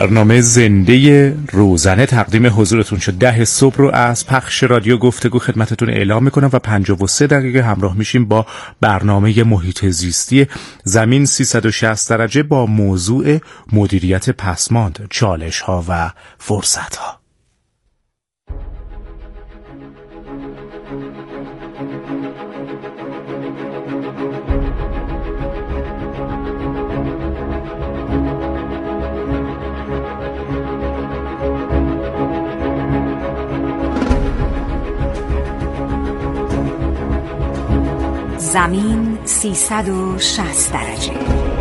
برنامه زنده روزنه تقدیم حضورتون شد. 10 صبح رو از پخش رادیو گفتگو خدمتتون اعلام میکنم و 53 دقیقه همراه میشیم با برنامه محیط زیستی زمین 360 درجه با موضوع مدیریت پسماند، چالش ها و فرصت ها. زمین 360 درجه.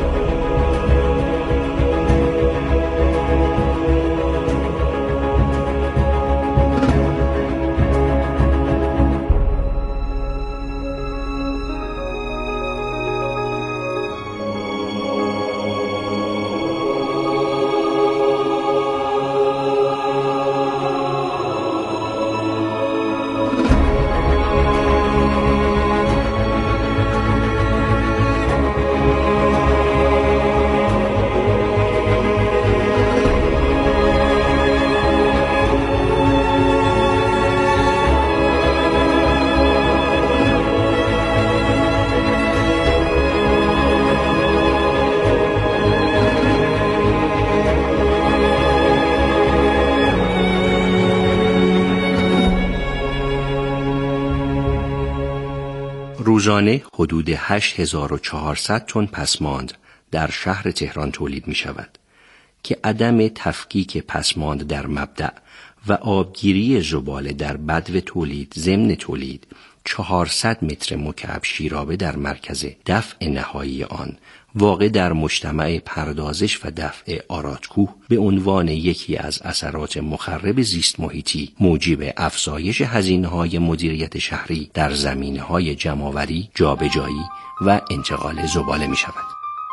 روزانه حدود 8400 تن پسماند در شهر تهران تولید می شود که عدم تفکیک پسماند در مبدأ و آبگیری زباله در بدو تولید ضمن تولید 400 متر مکعب شیرابه در مرکز دفع نهایی آن واقع در مجتمع پردازش و دفع آرادکوه به عنوان یکی از اثرات مخرب زیست محیطی موجب افزایش هزینه‌های مدیریت شهری در زمینه‌های جمع‌آوری، جابجایی و انتقال زباله می‌شود.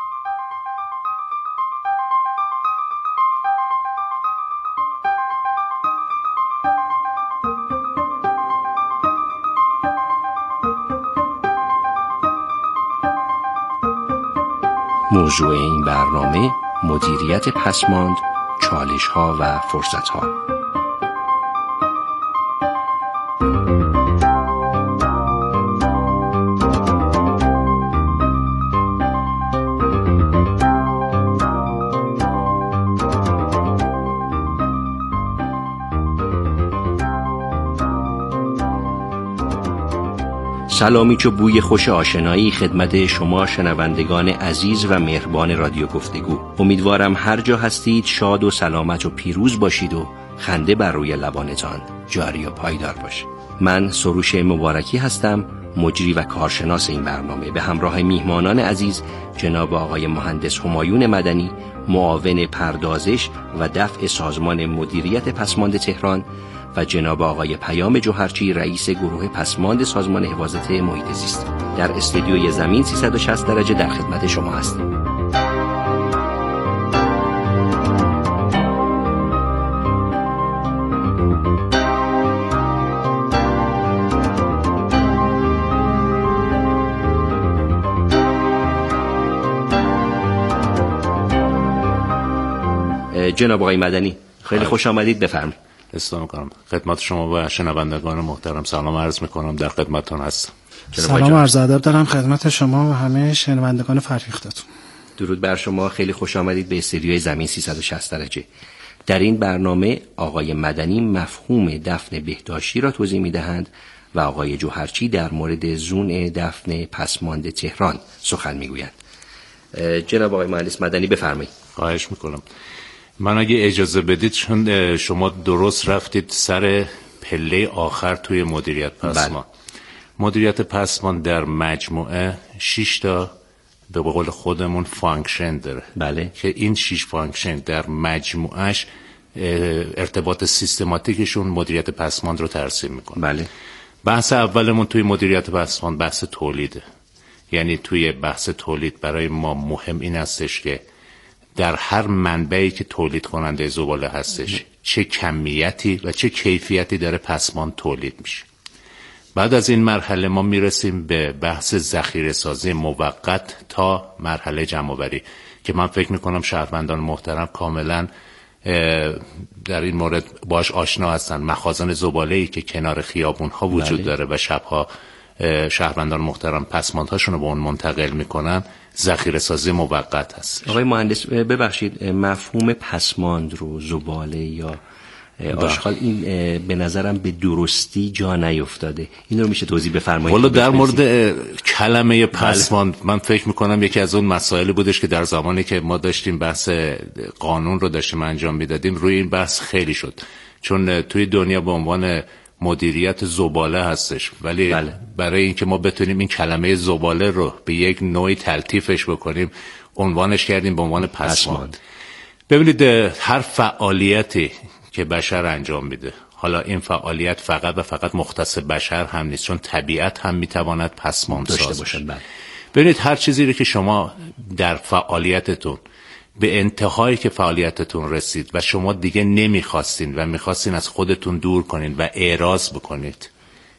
موضوع این برنامه مدیریت پسماند، چالش‌ها و فرصت‌ها. سلامی چو بوی خوش آشنایی خدمت شما شنوندگان عزیز و مهربان رادیو گفتگو. امیدوارم هر جا هستید شاد و سلامت و پیروز باشید و خنده بر روی لبانتان جاری و پایدار باشه. من سروش مبارکی هستم، مجری و کارشناس این برنامه، به همراه میهمانان عزیز جناب آقای مهندس همایون مدنی، معاون پردازش و دفع سازمان مدیریت پسماند تهران، و جناب آقای پیام جوهرچی، رئیس گروه پسماند سازمان حفاظت محیط زیست. در استودیوی زمین 360 درجه در خدمت شما هستیم. جناب آقای مدنی خیلی خوش آمدید، بفرمایید. استفاده می‌کنم. خدمت شما و شنوندگان محترم سلام عرض می‌کنم، در خدمتتون هستم. سلام عرض ادب دارم خدمت شما و همه شنوندگان فرهیختتون. درود بر شما، خیلی خوش آمدید به استودیوی زمین 360 درجه. در این برنامه آقای مدنی مفهوم دفن بهداشتی را توضیح می‌دهند و آقای جوهرچی در مورد زون دفن پسماند تهران سخن می‌گویند. جناب آقای مهندس مدنی بفرمایید. خواهش می‌کنم. من اگه اجازه بدید، چون شما درست رفتید سر پله آخر توی مدیریت پسماند. مدیریت پسماند در مجموعه 6 تا به قول خودمون فانکشن داره. بله. که این 6 فانکشن در مجموعهش ارتباط سیستماتیکشون مدیریت پسماند رو ترسیم میکنه. بله. بحث اولمون توی مدیریت پسماند بحث تولیده. یعنی توی بحث تولید برای ما مهم این هستش که در هر منبعی که تولید کننده زباله هستش چه کمیتی و چه کیفیتی داره پسماند تولید میشه. بعد از این مرحله ما میرسیم به بحث ذخیره سازی موقت تا مرحله جمع‌آوری که من فکر میکنم شهروندان محترم کاملا در این مورد باش آشنا هستن، مخازن زباله‌ای که کنار خیابون‌ها وجود داره و شبها شهروندان محترم پسماندهاشون رو به اون منتقل میکنن، ذخیره سازی موقت هست. آقای مهندس ببخشید، مفهوم پسماند رو، زباله یا آشغال، این به نظرم به درستی جا نیفتاده. این رو میشه توضیح بفرمایید؟ والا در مورد کلمه پسماند من فکر میکنم یکی از اون مسائلی بودش که در زمانی که ما داشتیم بحث قانون رو داشتیم انجام میدادیم روی این بحث خیلی شد، چون توی دنیا به عنوان مدیریت زباله هستش، ولی برای اینکه ما بتونیم این کلمه زباله رو به یک نوعی تلطیفش بکنیم عنوانش کردیم به عنوان پسماند. ببینید هر فعالیتی که بشر انجام میده، حالا این فعالیت فقط و فقط مختص بشر هم نیست، چون طبیعت هم میتواند پسماند ساز باشه. ببینید هر چیزی رو که شما در فعالیتتون به انتهایی که فعالیتتون رسید و شما دیگه نمیخواستین و میخواستین از خودتون دور کنین و اعراض بکنید،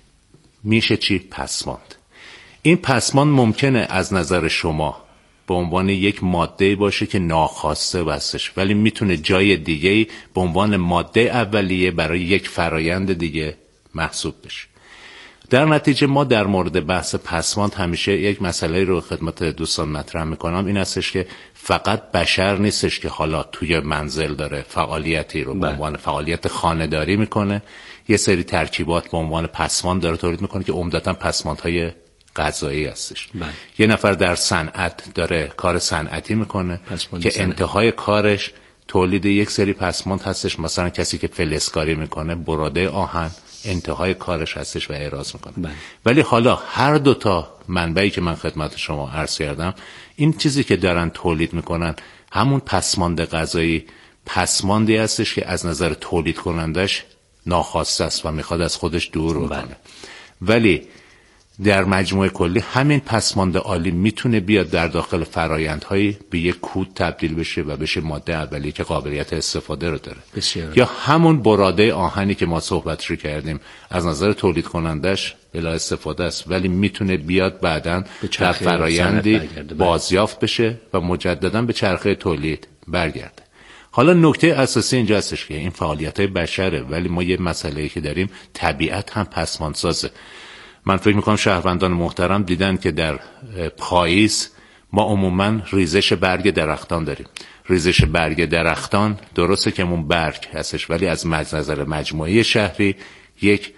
میشه چی؟ پسماند. این پسماند ممکنه از نظر شما به عنوان یک ماده باشه که ناخواسته بستش، ولی میتونه جای دیگه به عنوان ماده اولیه برای یک فرایند دیگه محسوب بشه. در نتیجه ما در مورد بحث پسماند همیشه یک مسئله رو خدمت دوستان مطرح میکنم، این هستش که فقط بشر نیستش که حالا توی منزل داره فعالیتی رو به عنوان فعالیت خانه‌داری میکنه، یه سری ترکیبات به عنوان پسماند داره تولید میکنه که عمدتاً پسماندهای غذایی هستش. یه نفر در صنعت داره کار صنعتی میکنه که انتهای کارش تولید یک سری پسماند هستش، مثلا کسی که فلزکاری میکنه، براده آهن انتهای کارش هستش و اعراض میکنه. ولی حالا هر دوتا منبعی که من خدمت شما عرض کردم، این چیزی که دارن تولید میکنن همون پسماند غذایی پسماندی هستش که از نظر تولید کنندش ناخواسته است و میخواد از خودش دور بکنه. ولی در مجموع کلی همین پسماند عالی میتونه بیاد در داخل فرایندهایی به یک کود تبدیل بشه و بشه ماده اولیه که قابلیت استفاده رو داره. یا همون براده آهنی که ما صحبتش کردیم از نظر تولید کنندش بلا استفاده است، ولی میتونه بیاد بعداً در فرایندی بازیافت بشه و مجدداً به چرخه تولید برگرده. حالا نکته اساسی اینجا هستش که این فعالیت‌های بشره، ولی ما یه مسئله‌ای که داریم، طبیعت هم پسماندسازه. من فکر میکنم شهروندان محترم دیدن که در پاییز ما عموما ریزش برگ درختان داریم. ریزش برگ درختان درسته که اون برگ هستش، ولی از نظر مجموعه شهری یک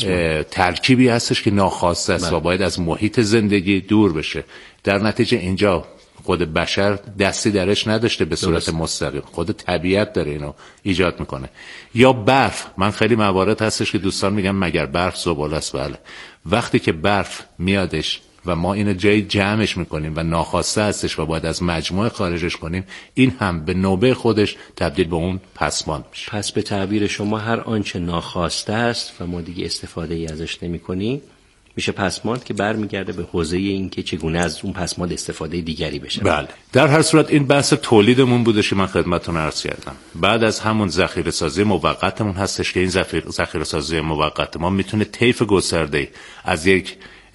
ترکیبی هستش که ناخواسته است و باید از محیط زندگی دور بشه. در نتیجه اینجا خود بشر دستی درش نداشته به صورت مستقیم، خود طبیعت داره اینو ایجاد میکنه. یا برف، من خیلی موارد هستش که دوستان میگن مگر برف زباله است. بله، وقتی که برف میادش و ما اینو جای جمعش میکنیم و ناخواسته هستش و باید از مجموعه خارجش کنیم، این هم به نوبه خودش تبدیل به اون پسماند میشه. پس به تعبیر شما هر آنچه ناخواسته است و ما دیگه استفاده ای ازش نمیکنیم میشه پسماند که برمیگرده به حوزه این که چگونه از اون پسماند استفاده دیگری بشه. بله، در هر صورت این بحث تولیدمون بودش که من خدمتتون عرض کردم. بعد از همون ذخیره سازی موقتمون هستش که این ذخیره سازی موقت ما میتونه طیف گسترده‌ای از یک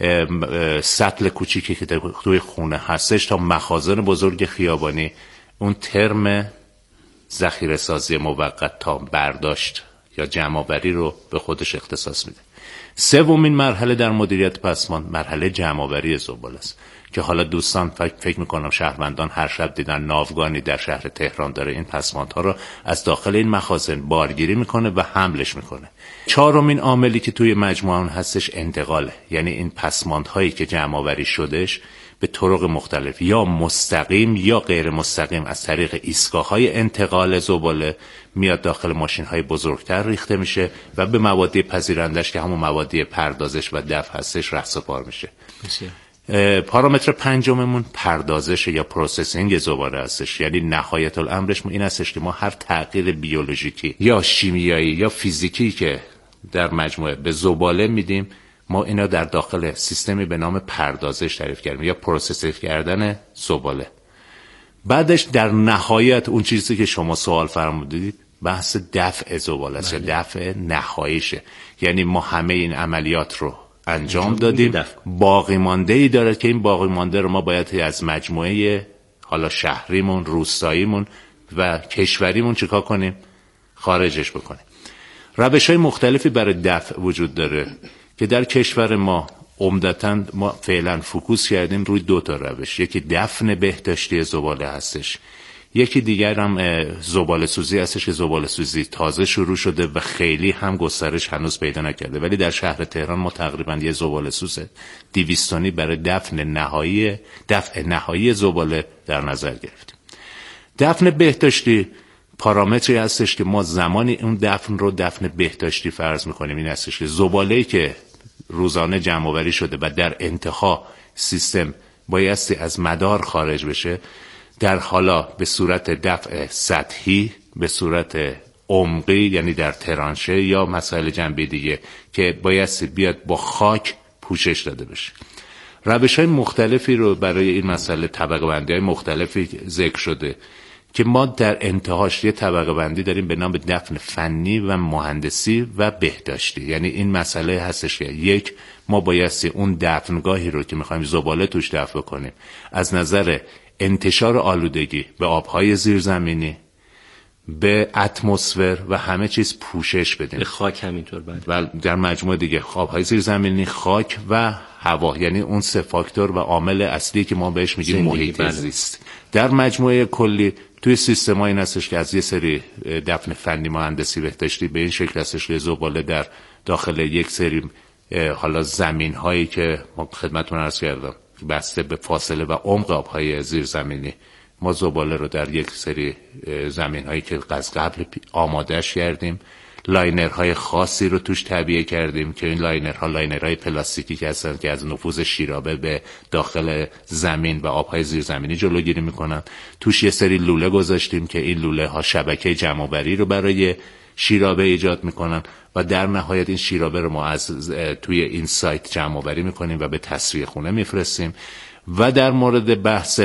سطل کوچیکی که توی خونه هستش تا مخازن بزرگ خیابانی، اون ترم ذخیره سازی موقت تا برداشت یا جمع‌آوری رو به خودش اختصاص میده. سومین مرحله در مدیریت پسماند مرحله جمع‌آوری زباله است که حالا دوستان فکر میکنم شهروندان هر شب دیدن ناوگانی در شهر تهران داره این پسماندها رو از داخل این مخازن بارگیری میکنه و حملش میکنه. چهارمین عاملی که توی مجموعه هستش انتقاله، یعنی این پسماندهایی که جمع‌آوری شدهش به طرق مختلف یا مستقیم یا غیر مستقیم از طریق ایستگاه‌های انتقال زباله میاد داخل ماشین‌های بزرگتر ریخته میشه و به موادی پذیرندش که همون موادی پردازش و دفع هستش رهسپار میشه. پارامتر پنجممون پردازش یا پروسسینگ زباله هستش، یعنی نهایت الامرش این هستش که ما هر تغییر بیولوژیکی یا شیمیایی یا فیزیکی که در مجموعه به زباله میدیم، ما اینا در داخل سیستمی به نام پردازش تعریف کردیم یا پروسس کردن زباله. بعدش در نهایت اون چیزی که شما سوال فرمودید بحث دفع زباله است یا دفع نهاییشه، یعنی ما همه این عملیات رو انجام دادیم، باقی مانده ای داره که این باقی مانده رو ما باید از مجموعه حالا شهریمون روستاییمون و کشوریمون چیکار کنیم؟ خارجش بکنیم. روش‌های مختلفی برای دفع وجود داره که در کشور ما عمدتاً ما فعلا فوکوس کردیم روی 2 تا روش. یکی دفن بهداشتی زباله هستش، یکی دیگر هم زباله سوزی هستش که زباله سوزی تازه شروع شده و خیلی هم گسترش هنوز پیدا نکرده، ولی در شهر تهران ما تقریبا یه زباله سوز 200 تنی برای دفع نهایی زباله در نظر گرفتیم. دفن بهداشتی پارامتری هستش که ما زمانی اون دفن رو دفن بهداشتی فرض میکنیم این هستش که زباله‌ای که روزانه جمع آوری شده و در انتها سیستم بایستی از مدار خارج بشه، در حالا به صورت دفع سطحی، به صورت عمقی یعنی در ترانشه، یا مسائل جنبی دیگه که بایستی بیاد با خاک پوشش داده بشه. روش‌های مختلفی رو برای این مسئله طبقه بندی‌های مختلفی ذکر شده که ما در انتهاش یه طبقه بندی داریم به نام دفن فنی و مهندسی و بهداشتی. یعنی این مسئله هستش که یک، ما بایستی اون دفنگاهی رو که میخوایم زباله توش دفن کنیم از نظر انتشار آلودگی به آبهای زیرزمینی، به اتمسفر و همه چیز پوشش بدیم. به خاک همینطور و در مجموعه دیگه آبهای زیرزمینی، خاک و هوا، یعنی اون 3 فاکتور و عامل اصلی که ما بهش میگیم محیط زیست. در مجموعه کلی توی سیستم ها این هستش که از یه سری دفن فنی مهندسی بهداشتی به این شکل هستش که زباله در داخل یک سری حالا زمین هایی که ما خدمتتون عرض کردم بسته به فاصله و عمق آبهای زیرزمینی، ما زباله رو در یک سری زمین هایی که از قبل آمادهش کردیم، لاینرهای خاصی رو توش تعبیه کردیم که این لاینرهای پلاستیکی که هستن که از نفوذ شیرابه به داخل زمین و آبهای زیرزمینی جلوگیری میکنن. توش یه سری لوله گذاشتیم که این لوله ها شبکه جمع‌آوری رو برای شیرابه ایجاد میکنن و در نهایت این شیرابه رو ما از توی این سایت جمع‌آوری میکنیم و به تصفیه خونه میفرستیم. و در مورد بحث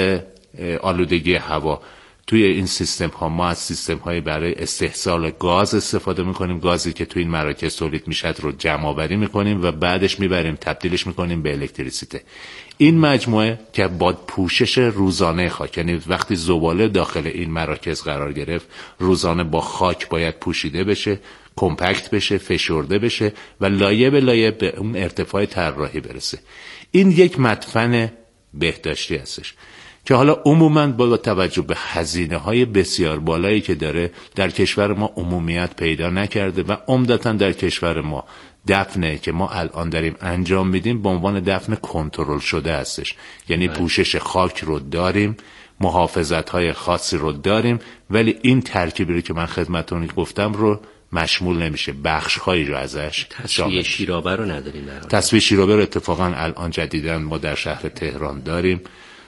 آلودگی هوا، توی این سیستم ها ما از سیستم های برای استحصال گاز استفاده میکنیم. گازی که توی این مراکز تولید میشد رو جمع آوری میکنیم و بعدش میبریم تبدیلش میکنیم به الکتریسیته. این مجموعه که با پوشش روزانه خاک، یعنی وقتی زباله داخل این مراکز قرار گرفت روزانه با خاک باید پوشیده بشه، کمپکت بشه، فشرده بشه و لایه به لایه به اون ارتفاع طراحی برسه. این یک مدفن بهداشتی هستش که حالا عموماً با توجه به هزینه‌های بسیار بالایی که داره در کشور ما عمومیت پیدا نکرده و عمدتاً در کشور ما دفنه که ما الان داریم انجام میدیم به عنوان دفن کنترل شده هستش. یعنی پوشش خاک رو داریم، محافظت‌های خاصی رو داریم، ولی این ترکیبی رو که من خدمتتون گفتم رو مشمول نمیشه، بخش‌هایی رو ازش تصفیه شیرابه رو نداریم. تصفیه شیرابه رو اتفاقاً الان جدیداً ما در شهر تهران داریم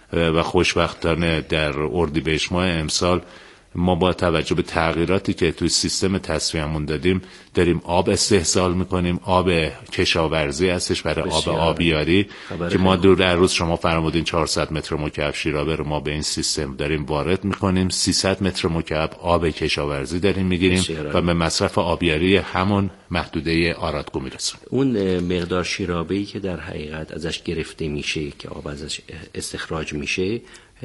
و خوشبختانه در اردیبهشت ماه امسال ما با توجه به تغییراتی که توی سیستم تصفیه‌مون دادیم داریم آب استحصال میکنیم. آب کشاورزی هستش برای آب آبیاری که ما در روز شما فرمودین 400 متر مکعب شیرابه رو ما به این سیستم داریم وارد میکنیم. 300 متر مکعب آب کشاورزی داریم میگیریم و به مصرف آبیاری همون محدوده آرادگو میرسونیم. اون مقدار شیرابه‌ای که در حقیقت ازش گرفته میشه که آب ازش استخراج میشه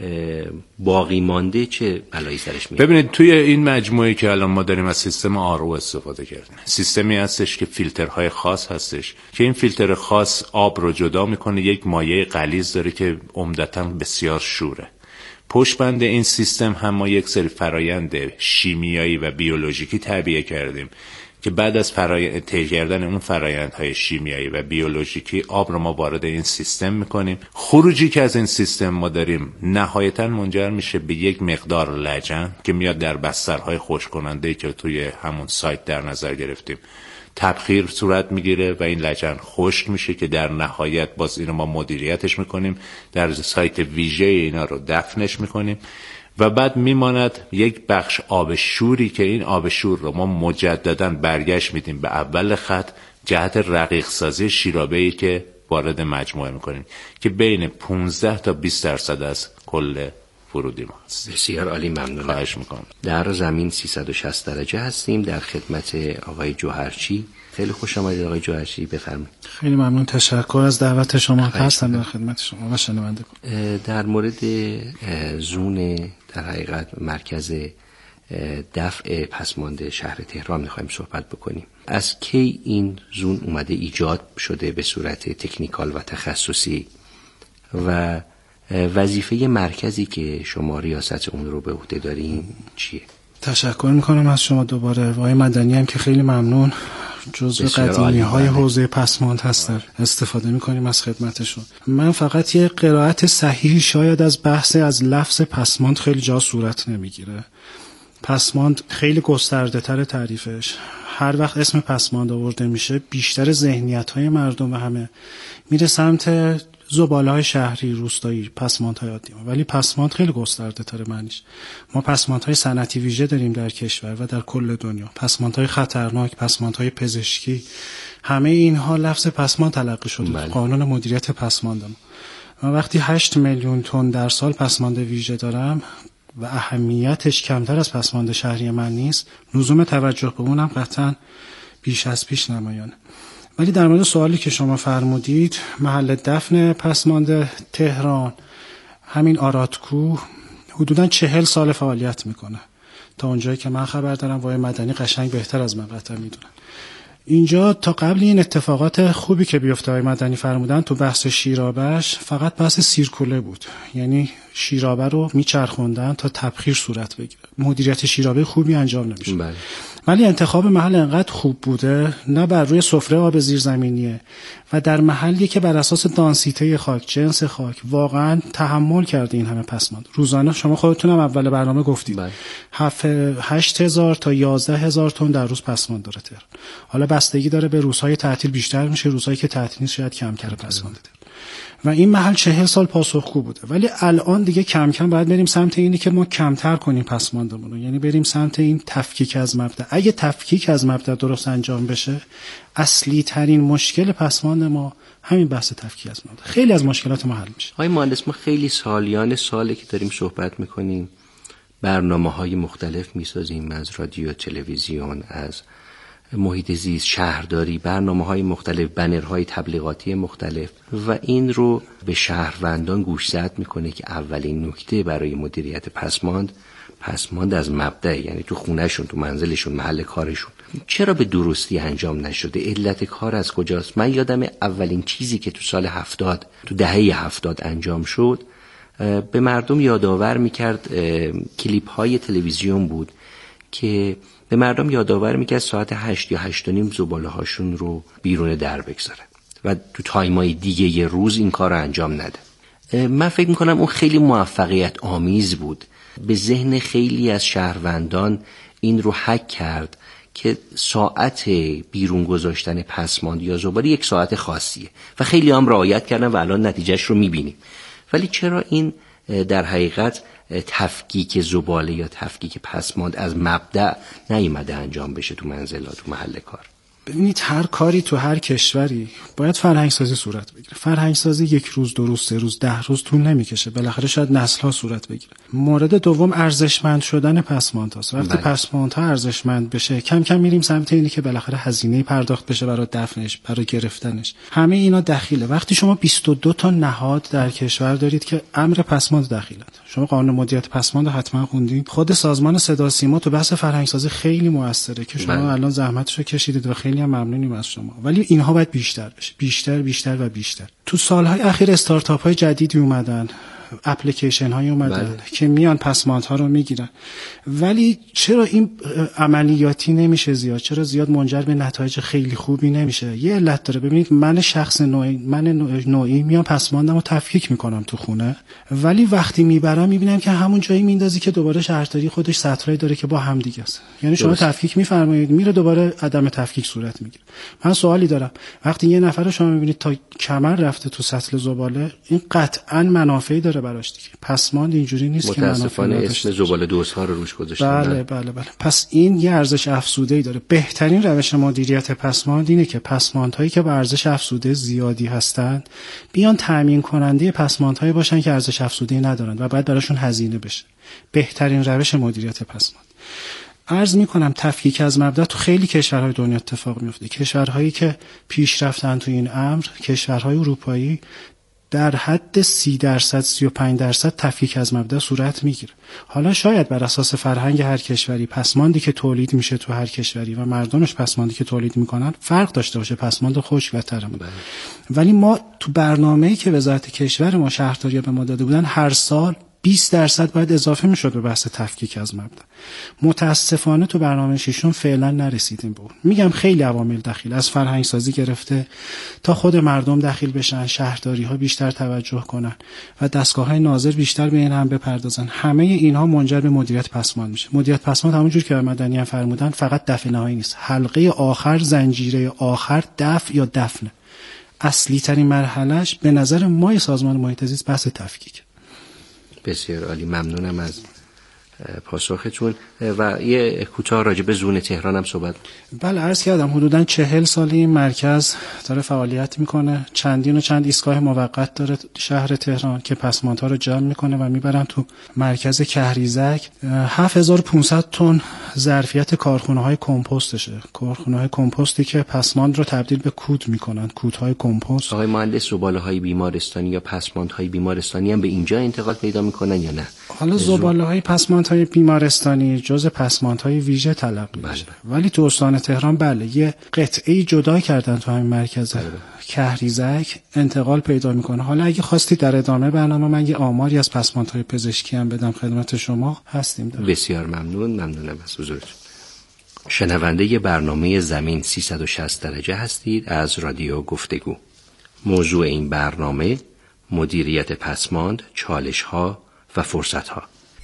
باقی مانده چه بلایی سرش میاد؟ ببینید توی این مجموعه که الان ما داریم از سیستم آرو استفاده کردیم. سیستمی هستش که فیلترهای خاص هستش که این فیلتر خاص آب رو جدا میکنه. یک مایع غلیظ داره که عمدتاً بسیار شوره. پشت بند این سیستم هم ما یک سری فرایند شیمیایی و بیولوژیکی تعبیه کردیم که بعد از طی کردن اون فرایندهای شیمیایی و بیولوژیکی آب رو ما وارد این سیستم میکنیم. خروجی که از این سیستم ما داریم نهایتاً منجر میشه به یک مقدار لجن که میاد در بسترهای خشک کننده که توی همون سایت در نظر گرفتیم تبخیر صورت میگیره و این لجن خشک میشه که در نهایت باز اینو ما مدیریتش میکنیم، در سایت ویژه اینا رو دفنش میکنیم و بعد میماند یک بخش آب شوری که این آب شور رو ما مجدداً برگشت میدیم به اول خط جهت رقیق سازی شیرابه‌ای که وارد مجموعه میکنیم که بین 15 تا 20% از کل ورودی ما هست. بسیار عالی، ممنونم. خواهش میکنم. در زمین 360 درجه هستیم در خدمت آقای جوهرچی. خیلی خوش آمدید آقای جوهرچی، بفرمایید. خیلی ممنون، تشکر از دعوت شما. هستم در خدمت شما و شنونده. در مورد زون در حقیقت مرکز دفع پسماند شهر تهران میخوایم صحبت بکنیم. از کی این زون اومده ایجاد شده به صورت تکنیکال و تخصصی و وظیفه مرکزی که شما ریاست اون رو به عهده دارین چیه؟ تشکر میکنم از شما دوباره. آقای مدنی هم که خیلی ممنون، جزو قدیمی های حوزه پسماند هستن، استفاده میکنیم از خدمتشون. من فقط یه قرائت صحیح شاید از بحث از لفظ پسماند خیلی جا صورت نمیگیره. پسماند خیلی گسترده تر تعریفش. هر وقت اسم پسماند آورده میشه بیشتر ذهنیت های مردم همه میره سمت زباله‌های شهری، روستایی، پسماندهای عادی. ولی پسماند خیلی گسترده تر معنیش. ما پسماندهای صنعتی ویژه داریم در کشور و در کل دنیا، پسماندهای خطرناک، پسماندهای پزشکی، همه اینها لفظ پسماند تلقی شده. بله. قانون مدیریت پسماند ما وقتی 8 میلیون تن در سال پسماند ویژه دارم و اهمیتش کمتر از پسماند شهری من نیست، لزوم توجه به اونم قطعا بیش از پیش نمایانه. ولی در مورد سوالی که شما فرمودید، محل دفن پسماند تهران همین آرادکوه حدوداً 40 سال فعالیت میکنه. تا اونجایی که من خبر دارم، وای مدنی قشنگ بهتر از من قطعا میدونن. اینجا تا قبل این اتفاقات خوبی که بیفته، وای مدنی فرمودن تو بحث شیرابش فقط بحث سیرکوله بود، یعنی شیرابه رو میچرخوندن تا تبخیر صورت بگیره. مدیریت شیرابه خوبی انجام نمیشه. بله. ولی انتخاب محل انقدر خوب بوده، نه بر روی سفره آب زیرزمینیه و در محلی که بر اساس دانسیته خاک، جنس خاک واقعا تحمل کرده این همه پسماند. روزانه شما خودتونم اول برنامه گفتید 8,000 تا 11,000 تن در روز پسماند داره تهران. حالا بستگی داره به روزهای تعطیل بیشتر میشه، روزهایی که تعطیل نیست شاید کمتر پسماند. و این محل 40 سال پاسخگو بوده. ولی الان دیگه کم کم باید بریم سمت اینی که ما کمتر کنیم پسماندمون رو، یعنی بریم سمت این تفکیک از مبدأ. اگه تفکیک از مبدأ درست انجام بشه، اصلی ترین مشکل پسماند ما همین بحث تفکیک از مبدأ، خیلی از مشکلات ما حل میشه. آقای مهندس، ما خیلی ساله که داریم صحبت میکنیم، برنامه‌های مختلف میسازیم، از رادیو، تلویزیون، از محیط زیست، شهرداری، برنامه‌های مختلف، بنرهای تبلیغاتی مختلف، و این رو به شهروندان گوشزد میکنه که اولین نکته برای مدیریت پسماند از مبدأ، یعنی تو خونهشون، تو منزلشون، محل کارشون. چرا به درستی انجام نشده؟ علت کار از کجاست؟ من یادم اولین چیزی که تو سال 70، تو دهه 70 انجام شد، به مردم یادآور میکرد، کلیپ های تلویزیون بود که به مردم یادآور میکرد ساعت 8 یا 8:30 زباله هاشون رو بیرون در بگذارن و تو تایمای دیگه یه روز این کار رو انجام نده. من فکر میکنم اون خیلی موفقیت آمیز بود. به ذهن خیلی از شهروندان این رو حک کرد که ساعت بیرون گذاشتن پسماند یا زباله 1 ساعت خاصیه و خیلی هم رعایت کردن و الان نتیجهش رو میبینیم. ولی چرا این در حقیقت تفکیک زباله یا تفکیک پسماند از مبدأ نیامده انجام بشه تو منزلات، تو محل کار؟ ببینید، هر کاری تو هر کشوری باید فرهنگسازی صورت بگیره. فرهنگسازی 1 روز، 2 روز، 3 روز، 10 روز طول نمیکشه، بالاخره شاید نسل‌ها صورت بگیره. مورد دوم ارزشمند شدن پسماند هست. وقتی پسماندها ارزشمند بشه، کم کم میریم سمت اینی که بالاخره هزینه پرداخت بشه برای دفنش، برای گرفتنش. همه اینا دخیله. وقتی شما 22 تا نهاد در کشور دارید که امر پسماند دخیلند، شما قانون مدیریت پسماند حتما خوندین. خود سازمان صدا سیما تو بحث فرهنگسازی خیلی موثره که شما الان زحمتشو کشیدید و خیلی هم ممنونیم از شما. ولی اینها باید بیشتر بشه، بیشتر و بیشتر. تو سالهای اخیر استارتاپ های جدیدی اومدن، اپلیکیشن های اومدن که میان پسماندها رو میگیرن. ولی چرا این عملیاتی نمیشه زیاد؟ چرا زیاد منجر به نتایج خیلی خوبی نمیشه؟ یه علت داره. ببینید، من شخص نوعی میام پسماندمو تفکیک میکنم تو خونه، ولی وقتی میبرم میبینم که همون جایی میندازی که دوباره شهرداری خودش سطری داره که با هم دیگه است. یعنی شما تفکیک میفرمایید، میره دوباره عدم تفکیک صورت میگیره. من سوالی دارم، وقتی یه نفر رو شما میبینید تا کمر رفته تو سطل زباله، این قطعا منافعی داره براش دیگه. پسماند اینجوری نیست که متاسفانه اسم زباله دوزها رو روش گذاشتن. بله. پس این یه ارزش افزوده‌ای داره. بهترین روش مدیریت پسماند اینه که پسماندهایی که با ارزش افزوده زیادی هستند بیان تامین کننده پسماندهایی باشن که ارزش افزوده‌ای ندارن و بعد براشون هزینه بشه. بهترین روش مدیریت پسماند. عرض میکنم تفکیک از مبدأ تو خیلی کشورهای دنیا اتفاق میفته. کشورهایی که پیشرفتن تو این امر، کشورهای اروپایی، در حد 30% 35% تفکیک از مبدأ صورت میگیره. حالا شاید بر اساس فرهنگ هر کشوری پسماندی که تولید میشه تو هر کشوری و مردمش پسماندی که تولید میکنن فرق داشته باشه، پسماند خشک و ترم. ولی ما تو برنامه‌ای که وزارت کشور ما شهرداری به ما داده بودن هر سال 20% باید اضافه میشد به بحث تفکیک از مبدأ. متاسفانه تو برنامه ششم فعلا نرسیدیم به اون. میگم خیلی عوامل دخیل، از فرهنگ سازی گرفته تا خود مردم دخیل بشن، شهرداری ها بیشتر توجه کنن و دستگاه های ناظر بیشتر به این هم بپردازن. همه اینها منجر به مدیریت پسماند میشه. مدیریت پسماند همونجور که مدنی هم فرمودن فقط دفع نهایی نیست، حلقه آخر، زنجیره آخر دفع یا دفنه. اصلی ترین مرحلهش به نظر ما سازمان محیط زیست بحث تفکیک. بسیار عالی، ممنونم از پاسختون. و یه کوتاه راجع به زون تهران هم صحبت. بله، عرض کردم حدوداً 40 سالی این مرکز داره فعالیت میکنه. چندین و چند ایستگاه موقت داره شهر تهران که پسماندها رو جمع میکنه و میبرن تو مرکز کهریزک. 7500 تن ظرفیت کارخونه‌های کمپوستشه. کارخونه‌های کمپوستی که پسماند رو تبدیل به کود میکنن، کودهای کمپوست. آقای مهندس، زباله‌های بیمارستانی یا پسماندهای بیمارستانی هم به اینجا انتقال پیدا میکنن یا نه؟ حالا زباله‌های پسماندهای بیمارستانی جزء پسماندهای ویژه تلقی میشه. ولی تو استان تهران بله یه قطعه‌ای جدا کردن تو همین مرکز کهریزک انتقال پیدا میکنه. حالا اگه خواستید در ادامه برنامه من یه آماری از پسماندهای پزشکی هم بدم خدمت شما، هستیم دارم. بسیار ممنونم از حضورتون. شنونده برنامه زمین 360 درجه هستید از رادیو گفتگو. موضوع این برنامه مدیریت پسماند، چالش‌ها و فرصت‌ها.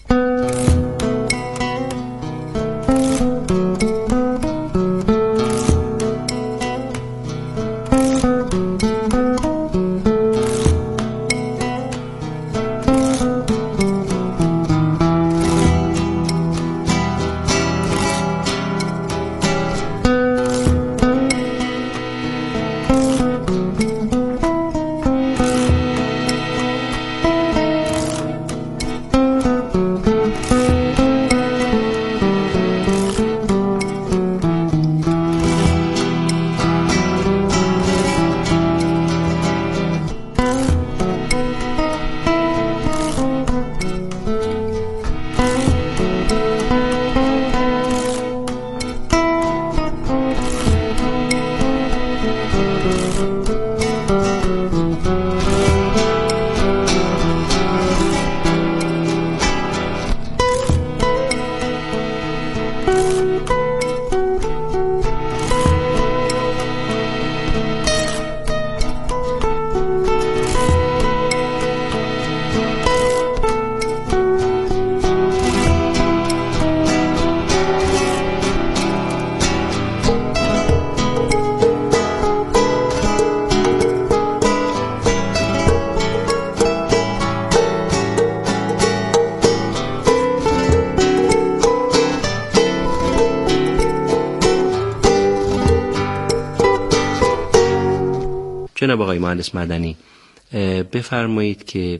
جناب آقای مهندس مدنی، بفرمایید که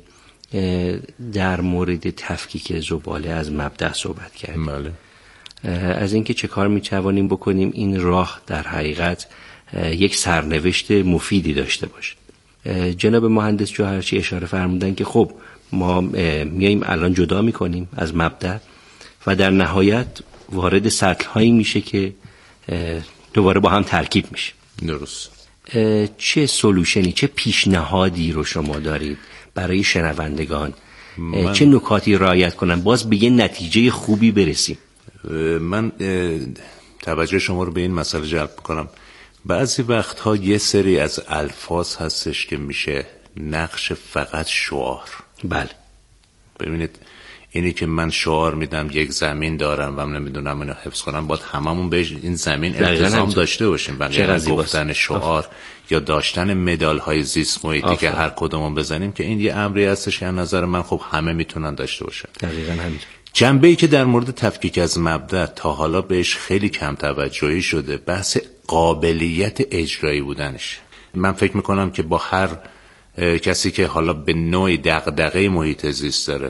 در مورد تفکیک زباله از مبدأ صحبت کردیم. بله. از اینکه چه کار میتوانیم بکنیم این راه در حقیقت یک سرنوشت مفیدی داشته باشه. جناب مهندس جوهرچی اشاره فرمودن که خب ما میایم الان جدا میکنیم از مبدأ و در نهایت وارد سطل‌هایی میشه که دوباره با هم ترکیب میشه. درست. چه سولوشنی، چه پیشنهادی رو شما دارید برای شنوندگان؟ چه نکاتی رعایت کنن باز به یه نتیجه خوبی برسیم؟ من توجه شما رو به این مسئله جلب میکنم. بعضی وقتها یه سری از الفاظ هستش که میشه نقش فقط شعار. بله. ببینید اینی که من شعار میدم یک زمین دارم و من نمیدونم اینو حفظ کنم، باید هممون بهش این زمین التزام داشته باشیم. بقیه گفتن شعار یا داشتن مدال های زیست محیطی که هر کدومون بزنیم که این یه امری هستش که از نظر من خب همه میتونن داشته باشن. دقیقاً همین. جنبه‌ای که در مورد تفکیک از مبدأ تا حالا بهش خیلی کم توجهی شده، بحث قابلیت اجرایی بودنش. من فکر میکنم که با هر کسی که حالا به نوعی دغدغه محیط زیست داره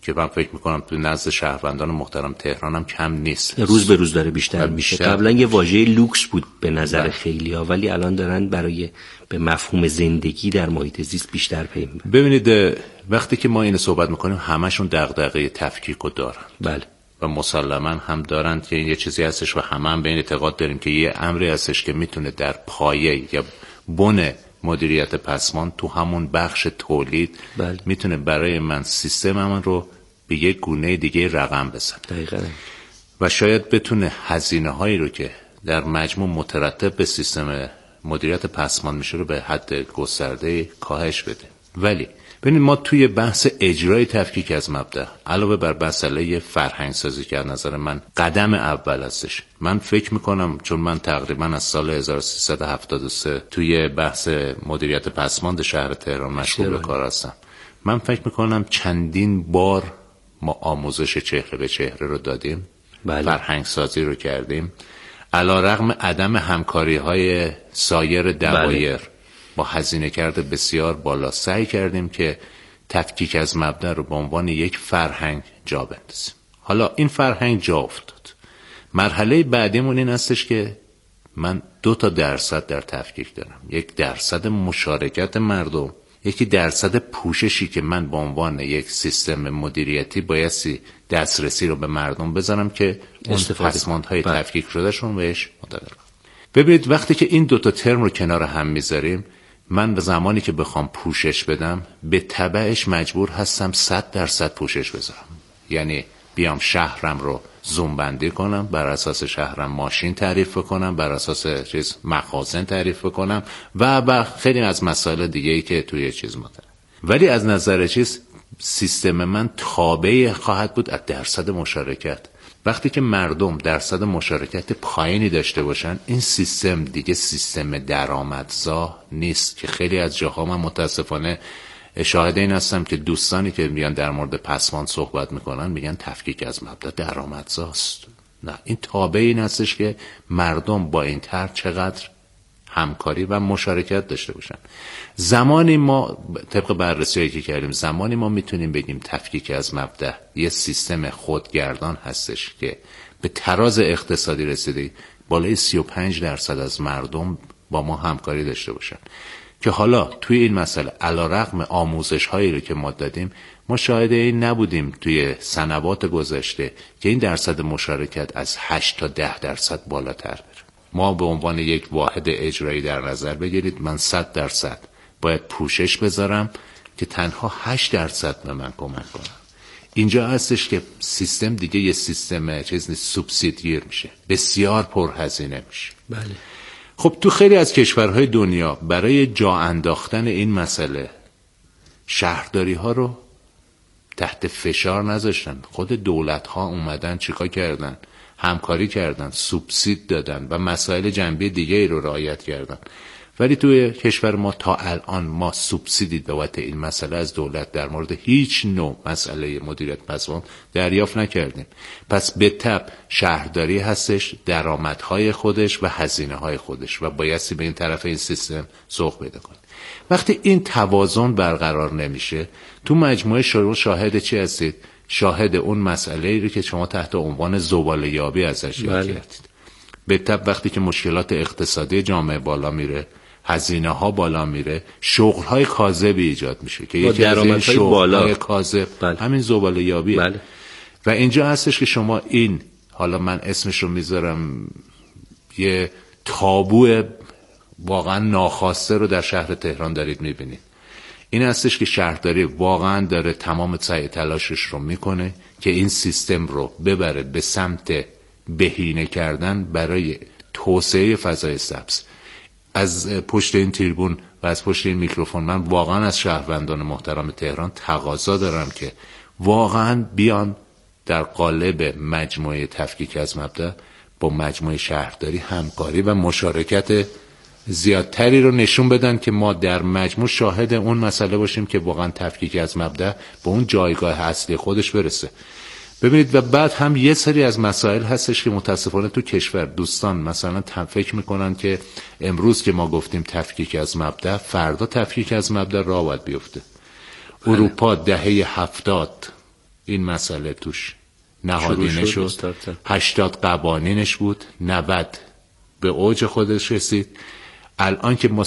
که من فکر میکنم تو نزد شهروندان محترم تهران هم کم نیست، روز به روز داره بیشتر میشه. قبلا یه واژه لوکس بود به نظر خیلی‌ها، ولی الان دارن برای به مفهوم زندگی در محیط زیست بیشتر پی میبرن. ببینید وقتی که ما اینو صحبت میکنیم همشون دغدغه تفکیکو دارن. بله. و مسلماً هم دارن که این یه چیزی هستش و هم به این اعتقاد داریم که یه امری هستش که میتونه در پایه یا بن مدیریت پسماند تو همون بخش تولید میتونه برای من سیستم من رو به یک گونه دیگه رقم بزنه. دقیقاً. و شاید بتونه هزینه هایی رو که در مجموع مترتب به سیستم مدیریت پسماند میشه رو به حد گسترده کاهش بده. ولی ببینید ما توی بحث اجرای تفکیک از مبدأ علاوه بر مسئله فرهنگ سازی که از نظر من قدم اول هستش، من فکر میکنم چون من تقریبا از سال 1373 توی بحث مدیریت پسماند شهر تهران مشغول به کار هستم، من فکر میکنم چندین بار ما آموزش چهره به چهره رو دادیم. بله. فرهنگ سازی رو کردیم، علیرغم عدم همکاری های سایر دوایر. بله. با هزینه کرده بسیار بالا سعی کردیم که تفکیک از مبدأ رو به عنوان یک فرهنگ جا بندازیم. حالا این فرهنگ جا افتاد. مرحله بعدیمون این هستش که من 2% در تفکیک دارم. 1% مشارکت مردم، 1% پوششی که من به عنوان یک سیستم مدیریتی بایستی دسترسی رو به مردم بذارم که اون پسماندهای تفکیک شدهشون بهش مدرک. ببینید وقتی که این 2 ترم رو کنار هم میذاریم، من به زمانی که بخوام پوشش بدم به تبعش مجبور هستم 100% پوشش بذارم. یعنی بیام شهرم رو زوم بندی کنم، بر اساس شهرم ماشین تعریف کنم، بر اساس مخازن تعریف کنم و خیلی از مسائل دیگه ای که توی چیز مطرح. ولی از نظر سیستم من تابع خواهد بود از درصد مشارکت. وقتی که مردم درصد مشارکت پایینی داشته باشن، این سیستم دیگه سیستم درآمدزا نیست که خیلی از جاها من متاسفانه شاهد این هستم که دوستانی که میان در مورد پسماند صحبت میکنن میگن تفکیک از مبدأ درآمدزاست. نه، این تابع این هستش که مردم با این طرح چقدر همکاری و مشارکت داشته باشن. زمانی ما طبق بررسی‌هایی که کردیم، زمانی ما میتونیم بگیم تفکیک از مبدأ یه سیستم خودگردان هستش که به تراز اقتصادی رسیده بالای 35% از مردم با ما همکاری داشته باشن. که حالا توی این مسئله علیرغم آموزش‌هایی رو که ما دادیم، ما شاهد این نبودیم توی سنوات گذشته که این درصد مشارکت از 8 تا 10% بالاتر بره. ما به عنوان یک واحد اجرایی در نظر بگیرید، من 100% باید پوشش بذارم که تنها 8% به من کمک کنم. اینجا هستش که سیستم دیگه یه سیستم سوبسیدیر میشه، بسیار پرهزینه میشه. بله. خب تو خیلی از کشورهای دنیا برای جا انداختن این مسئله شهرداری ها رو تحت فشار نذاشتن. خود دولت ها اومدن چیکار کردن؟ همکاری کردن، سوبسید دادن و مسائل جنبه دیگه ای رو رعایت کردن. ولی توی کشور ما تا الان ما سوبسیدی بابت این مسئله از دولت در مورد هیچ نوع مسئله مدیریت پسماند دریافت نکردیم. پس به تبع شهرداری هستش، درآمدهای خودش و هزینه‌های خودش و بایستی به این طرف این سیستم سوق پیدا کنه. وقتی این توازن برقرار نمیشه، تو مجموعه شاهد چی هستید؟ شاهد اون مسئله‌ای رو که شما تحت عنوان زباله‌یابی ازش یاد کردید. به تبع وقتی که مشکلات اقتصادی جامعه بالا میره، هزینه‌ها بالا میره، شغل‌های کاذبی ایجاد میشه که یکی از این شغل‌های کاذب همین زباله‌یابیه. بله. و اینجا هستش که شما این، حالا من اسمش رو میذارم، یه تابو واقعا ناخواسته رو در شهر تهران دارید میبینید. این هستش که شهرداری واقعا داره تمام سعی تلاشش رو میکنه که این سیستم رو ببره به سمت بهینه کردن برای توسعه فضای سبز. از پشت این تریبون و از پشت این میکروفون من واقعا از شهروندان محترم تهران تقاضا دارم که واقعا بیان در قالب مجموعه تفکیک از مبدأ با مجموعه شهرداری همکاری و مشارکت زیادتری رو نشون بدن که ما در مجموع شاهد اون مسئله باشیم که واقعا تفکیک از مبدأ به اون جایگاه اصلی خودش برسه. ببینید و بعد هم یه سری از مسائل هستش که متاسفانه تو کشور دوستان مثلا فکر میکنن که امروز که ما گفتیم تفکیک از مبدأ، فردا تفکیک از مبدأ راه باید بیفته. اروپا دهه 70 این مسئله توش نهادینه شد. 80 قوانینش بود، 90 به اوج خودش رسید. الان که ما